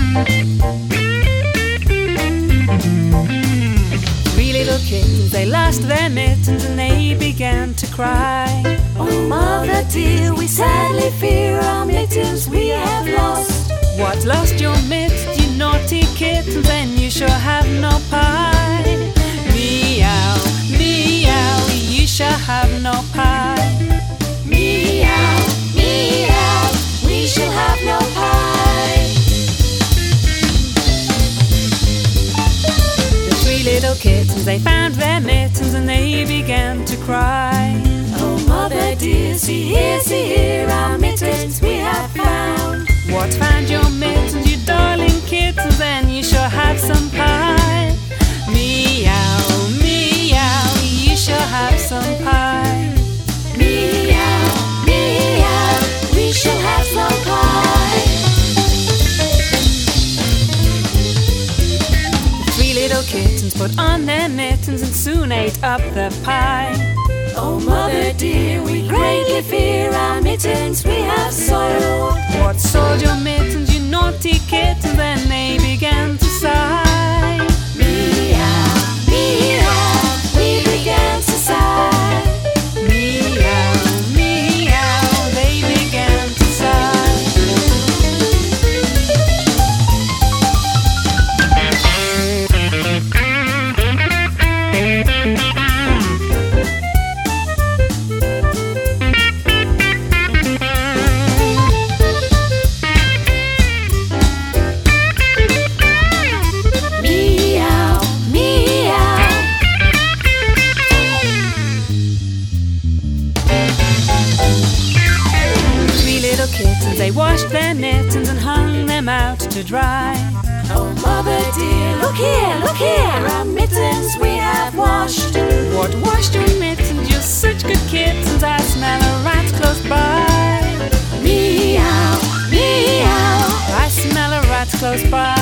Three little kittens, they lost their mittens and they began to cry. Oh, mother dear, we sadly fear our mittens we have lost. What, lost your mittens, you naughty kittens? Then you sure have no pie. Meow, meow, you shall have no pie. Meow, meow, we shall have no pie. The three little kittens, they found their mittens and they began to cry. Oh, mother dear, see here, our mittens we have found. What, found your mittens, you darling kittens? Then you sure have some pie. Meow, meow, you shall have some pie. Meow, meow, we shall have some pie. The three little kittens put on their mittens and soon ate up the pie. Oh, mother dear, we greatly fear our mittens we have soiled. What, soiled your mittens, you naughty kittens? Then they began to sigh. Meow, meow, we began to sigh. Meow, meow, they began to sigh. Meow, meow. Three little kittens, they washed their mittens and hung them out to dry. Oh, mother dear, look here, our mittens we have washed. What, washed your mittens? You're such good kittens, I smell a rat close by. Meow, meow. I smell a rat close by.